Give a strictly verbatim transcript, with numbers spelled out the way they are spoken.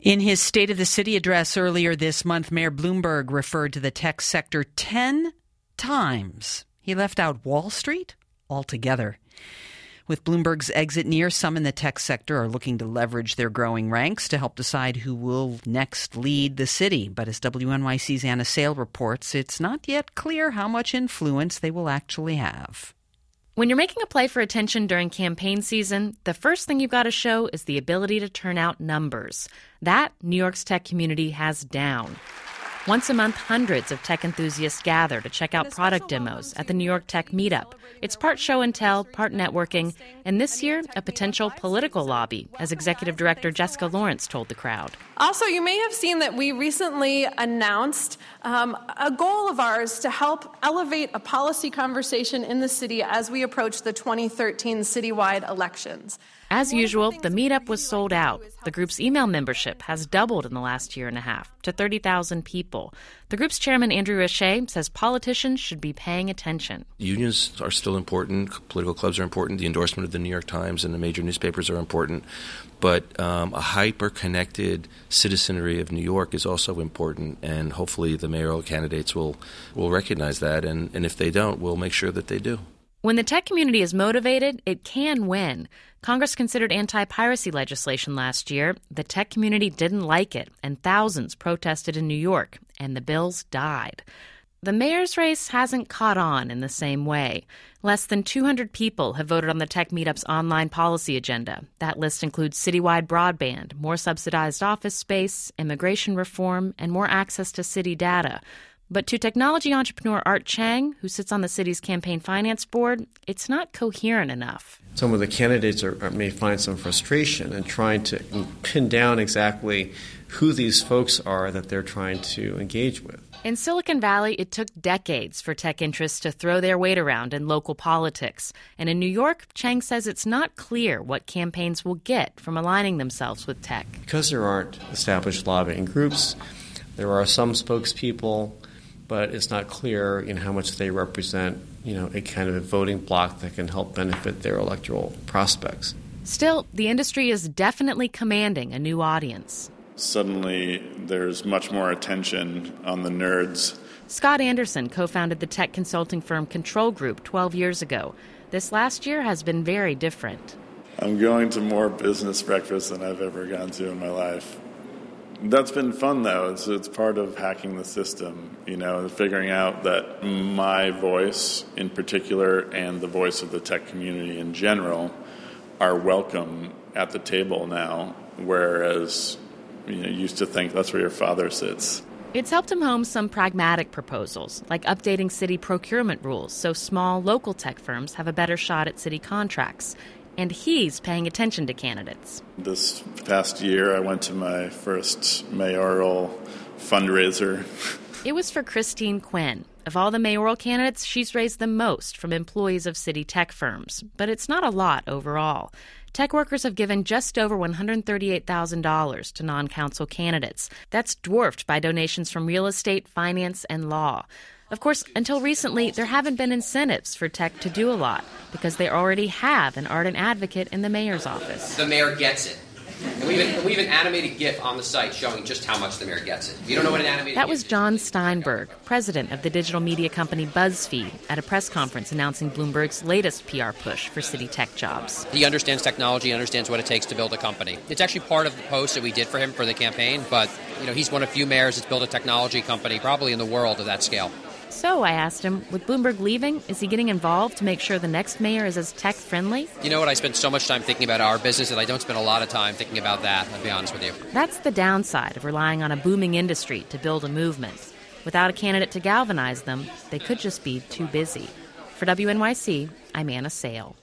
In his State of the City address earlier this month, Mayor Bloomberg referred to the tech sector ten times. He left out Wall Street altogether. With Bloomberg's exit near, some in the tech sector are looking to leverage their growing ranks to help decide who will next lead the city. But as W N Y C's Anna Sale reports, it's not yet clear how much influence they will actually have. When you're making a play for attention during campaign season, the first thing you've got to show is the ability to turn out numbers. That New York's tech community has down. Once a month, hundreds of tech enthusiasts gather to check out product demos at the New York Tech Meetup. It's part show and tell, part networking, and this year, a potential political lobby, as Executive Director Jessica Lawrence told the crowd. Also, you may have seen that we recently announced um, a goal of ours to help elevate a policy conversation in the city as we approach the twenty thirteen citywide elections. As usual, the meetup was sold out. The group's email membership has doubled in the last year and a half to thirty thousand people. The group's chairman, Andrew Richer, says politicians should be paying attention. Unions are still important. Political clubs are important. The endorsement of the New York Times and the major newspapers are important. But um, a hyper-connected citizenry of New York is also important, and hopefully the mayoral candidates will, will recognize that, and, and if they don't, we'll make sure that they do. When the tech community is motivated, it can win. Congress considered anti-piracy legislation last year. The tech community didn't like it, and thousands protested in New York, and the bills died. The mayor's race hasn't caught on in the same way. Less than two hundred people have voted on the Tech Meetup's online policy agenda. That list includes citywide broadband, more subsidized office space, immigration reform, and more access to city data. But to technology entrepreneur Art Chang, who sits on the city's campaign finance board, it's not coherent enough. Some of the candidates are, are, may find some frustration in trying to pin down exactly who these folks are that they're trying to engage with. In Silicon Valley, it took decades for tech interests to throw their weight around in local politics. And in New York, Chang says it's not clear what campaigns will get from aligning themselves with tech. Because there aren't established lobbying groups, there are some spokespeople, but it's not clear, you know, how much they represent, you know, a kind of a voting bloc that can help benefit their electoral prospects. Still, the industry is definitely commanding a new audience. Suddenly, there's much more attention on the nerds. Scott Anderson co-founded the tech consulting firm Control Group twelve years ago. This last year has been very different. I'm going to more business breakfasts than I've ever gone to in my life. That's been fun, though. It's, it's part of hacking the system, you know, figuring out that my voice in particular and the voice of the tech community in general are welcome at the table now, whereas you know, used to think that's where your father sits. It's helped him home some pragmatic proposals, like updating city procurement rules so small local tech firms have a better shot at city contracts. And he's paying attention to candidates. This past year, I went to my first mayoral fundraiser. It was for Christine Quinn. Of all the mayoral candidates, she's raised the most from employees of city tech firms. But it's not a lot overall. Tech workers have given just over one hundred thirty-eight thousand dollars to non-council candidates. That's dwarfed by donations from real estate, finance, and law. Of course, until recently, there haven't been incentives for tech to do a lot because they already have an ardent advocate in the mayor's office. The mayor gets it. And we have, we have an animated GIF on the site showing just how much the mayor gets it. If you don't know what an animated That GIF was John Steinberg, president of the digital media company BuzzFeed, at a press conference announcing Bloomberg's latest P R push for city tech jobs. He understands technology, understands what it takes to build a company. It's actually part of the post that we did for him for the campaign, but you know he's one of few mayors that's built a technology company probably in the world of that scale. So I asked him, with Bloomberg leaving, is he getting involved to make sure the next mayor is as tech-friendly? You know what? I spend so much time thinking about our business that I don't spend a lot of time thinking about that, I'll be honest with you. That's the downside of relying on a booming industry to build a movement. Without a candidate to galvanize them, they could just be too busy. For W N Y C, I'm Anna Sale.